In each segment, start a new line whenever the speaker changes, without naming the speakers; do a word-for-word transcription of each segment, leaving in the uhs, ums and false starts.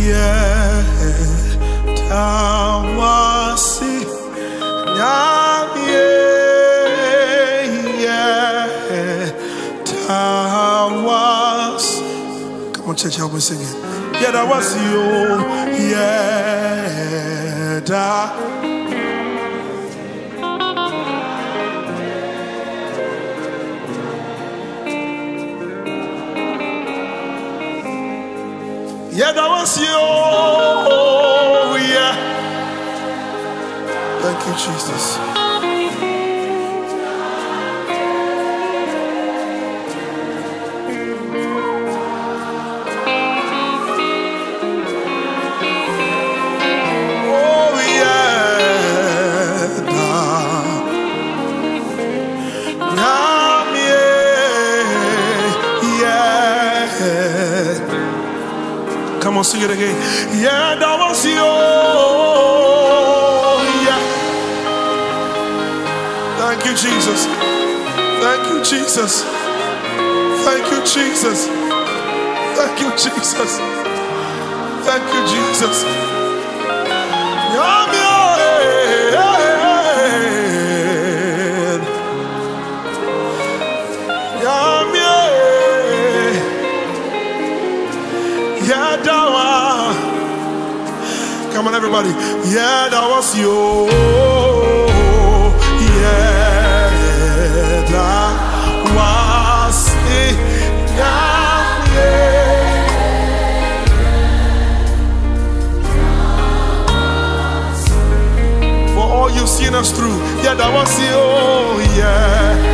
yeah, Tawasi, yeah, Tawas. Come on, church, help me sing it. Yeah, that was you, yeah, that. Yeah, that was you. Yeah. Thank you, Jesus. Oh, yeah. Nam, yeah. Yeah. Come on, sing it again. Yeah, that was you. Yeah. Thank you, Jesus. Thank you, Jesus. Thank you, Jesus. Thank you, Jesus. Thank you, Jesus. Yum, yeah. Yum, yeah. Yeah, that was. Come on, everybody. Yeah, that was you. Yeah, that was it. Yeah, yeah. For all you've seen us through. Yeah, that was you. Yeah.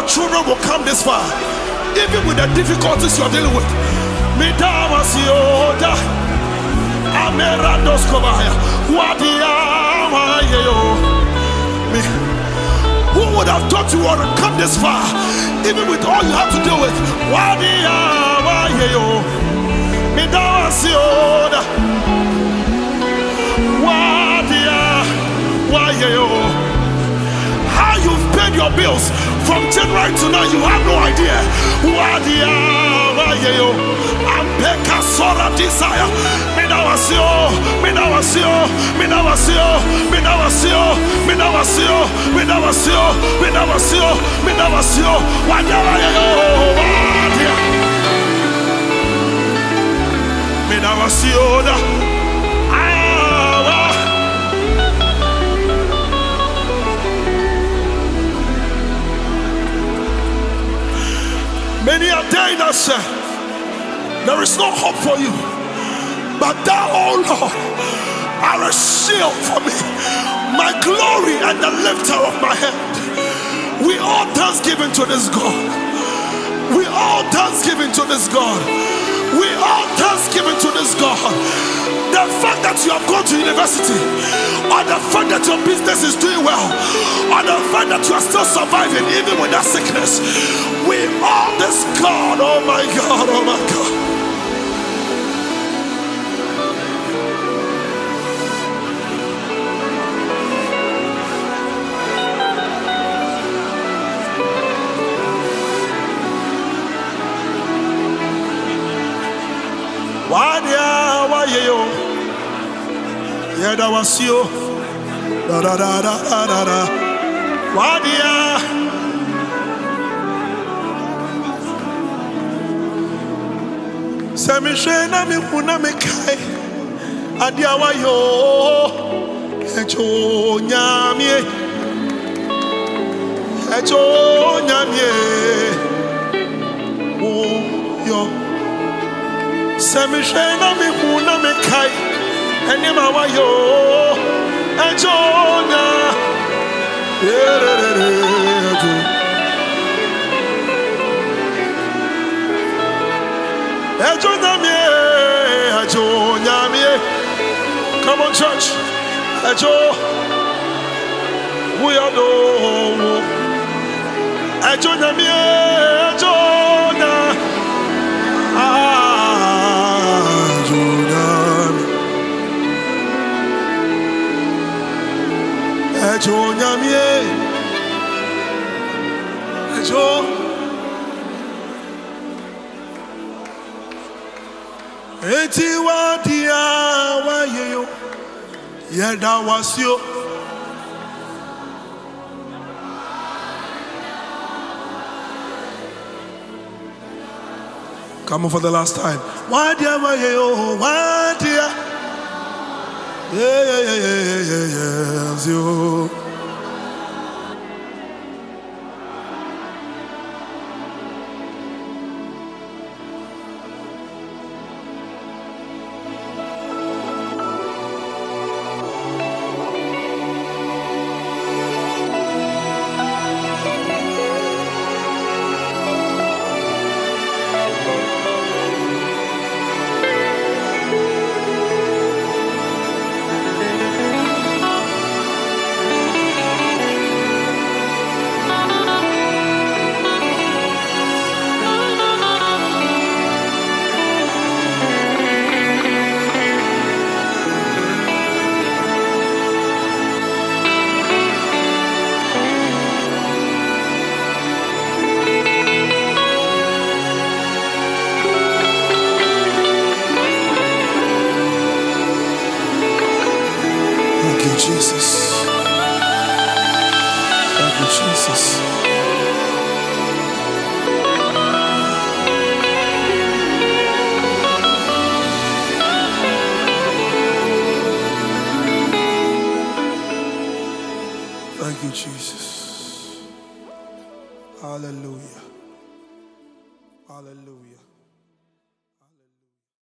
children will come this far, even with the difficulties you're dealing with. Who would have thought you would have come this far, even with all you have to deal with? How you've paid your bills from January to now, you have no idea. Ampeka sora desire. Minawasio, minawasio, minawasio, minawasio, minawasio, minawasio, minawasio, minawasio. Wajawayo, wadia. Minawasio da. Many are dead that say, there is no hope for you. But thou, O Lord, are a shield for me, my glory and the lifter of my head. We all thanksgiving to this God. We all thanksgiving to this God. We all thanksgiving to this God. The fact that you have gone to university, or the fact that your business is doing well, or the fact that you are still surviving even with that sickness, we all this God. Oh my God, oh my God. Wadia wayo, yeah, that was you. Da da da da da da da. Wadia. Semishe na mi huna me kai. Adia wayo, echo nyamie, echo nyamie. Oh yo. Semishe na mi huna me kai. Enema wayo, echo nya. Echo nyamie, echo nyamie. Come on, church. Echo, we are no. Echo nyamie, echo nya. Ah, echo nyamie. Echo nyamie. Echo. Eti wadia wayo, yeda wasio. Come on for the last time. Wadia wayo, wadia. Yeah yeah yeah yeah yeah yeah yeah. Jesus. Thank you, Jesus. Thank you, Jesus. Hallelujah. Hallelujah.